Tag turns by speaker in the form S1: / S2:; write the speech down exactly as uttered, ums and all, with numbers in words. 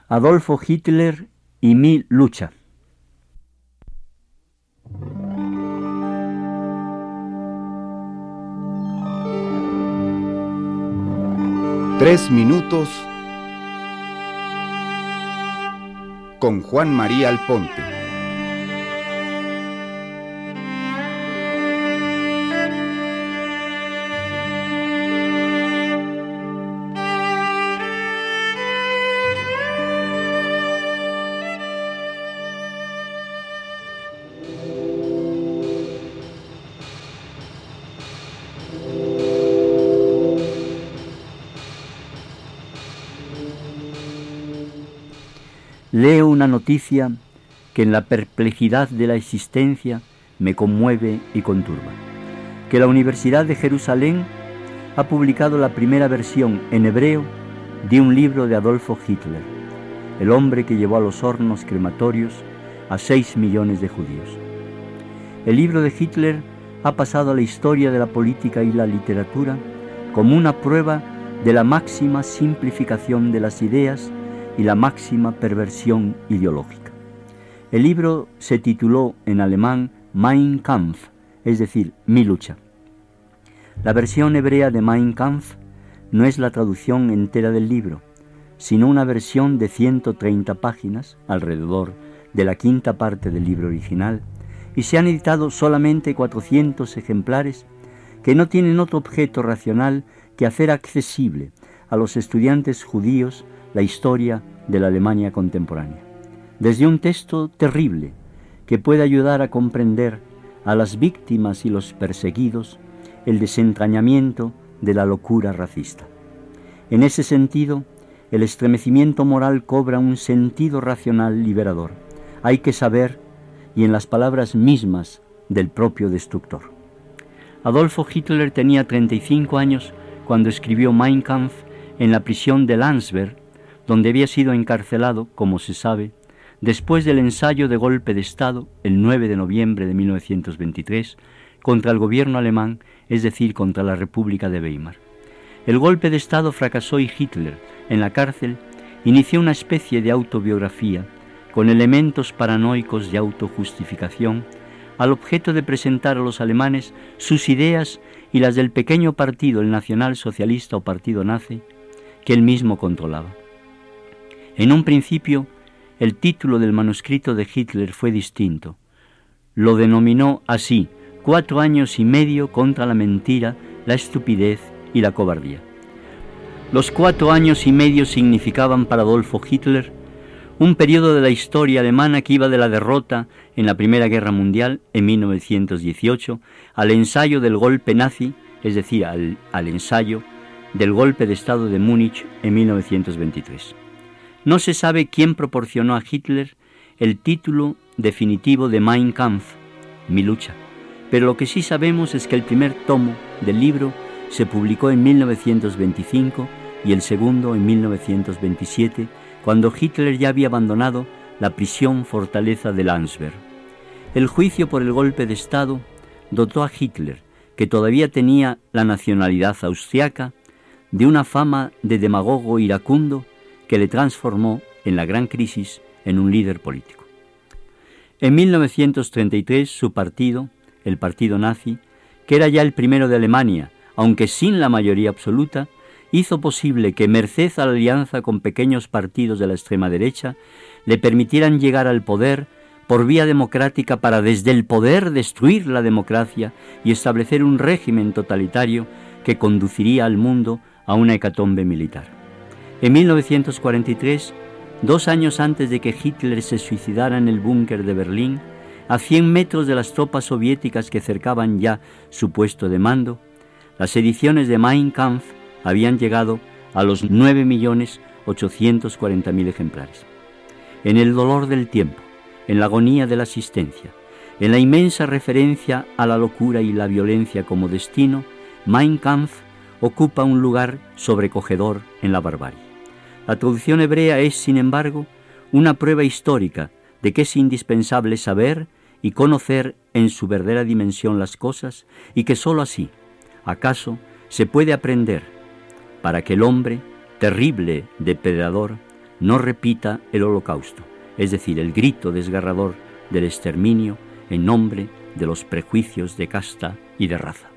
S1: Adolfo Hitler y mi lucha.
S2: Tres minutos con Juan María Alponte.
S1: Leo una noticia que en la perplejidad de la existencia me conmueve y conturba. Que la Universidad de Jerusalén ha publicado la primera versión en hebreo de un libro de Adolfo Hitler, el hombre que llevó a los hornos crematorios a seis millones de judíos. El libro de Hitler ha pasado a la historia de la política y la literatura como una prueba de la máxima simplificación de las ideas y la máxima perversión ideológica. El libro se tituló en alemán Mein Kampf, es decir, mi lucha. La versión hebrea de Mein Kampf no es la traducción entera del libro, sino una versión de ciento treinta páginas, alrededor de la quinta parte del libro original, y se han editado solamente cuatrocientos ejemplares que no tienen otro objeto racional que hacer accesible a los estudiantes judíos la historia de la Alemania contemporánea, desde un texto terrible que puede ayudar a comprender a las víctimas y los perseguidos el desentrañamiento de la locura racista. En ese sentido, el estremecimiento moral cobra un sentido racional liberador. Hay que saber, y en las palabras mismas del propio destructor. Adolfo Hitler tenía treinta y cinco años cuando escribió Mein Kampf en la prisión de Landsberg, donde había sido encarcelado, como se sabe, después del ensayo de golpe de Estado, el nueve de noviembre de mil novecientos veintitrés, contra el gobierno alemán, es decir, contra la República de Weimar. El golpe de Estado fracasó y Hitler, en la cárcel, inició una especie de autobiografía con elementos paranoicos de autojustificación, al objeto de presentar a los alemanes sus ideas y las del pequeño partido, el Nacional Socialista o Partido Nazi, que él mismo controlaba. En un principio, el título del manuscrito de Hitler fue distinto. Lo denominó así: Cuatro años y medio contra la mentira, la estupidez y la cobardía. Los cuatro años y medio significaban para Adolfo Hitler un periodo de la historia alemana que iba de la derrota en la Primera Guerra Mundial en mil novecientos dieciocho al ensayo del golpe nazi, es decir, al, al ensayo del golpe de Estado de Múnich en mil novecientos veintitrés. No se sabe quién proporcionó a Hitler el título definitivo de Mein Kampf, mi lucha, pero lo que sí sabemos es que el primer tomo del libro se publicó en mil novecientos veinticinco y el segundo en mil novecientos veintisiete, cuando Hitler ya había abandonado la prisión fortaleza de Landsberg. El juicio por el golpe de Estado dotó a Hitler, que todavía tenía la nacionalidad austriaca, de una fama de demagogo iracundo que le transformó en la gran crisis en un líder político. En mil novecientos treinta y tres su partido, el partido nazi, que era ya el primero de Alemania, aunque sin la mayoría absoluta, hizo posible que, merced a la alianza con pequeños partidos de la extrema derecha, le permitieran llegar al poder por vía democrática para desde el poder destruir la democracia y establecer un régimen totalitario que conduciría al mundo a una hecatombe militar. En mil novecientos cuarenta y tres, dos años antes de que Hitler se suicidara en el búnker de Berlín, a cien metros de las tropas soviéticas que cercaban ya su puesto de mando, las ediciones de Mein Kampf habían llegado a los nueve millones ochocientos cuarenta mil ejemplares. En el dolor del tiempo, en la agonía de la existencia, en la inmensa referencia a la locura y la violencia como destino, Mein Kampf ocupa un lugar sobrecogedor en la barbarie. La traducción hebrea es, sin embargo, una prueba histórica de que es indispensable saber y conocer en su verdadera dimensión las cosas, y que sólo así, acaso, se puede aprender para que el hombre, terrible depredador, no repita el holocausto, es decir, el grito desgarrador del exterminio en nombre de los prejuicios de casta y de raza.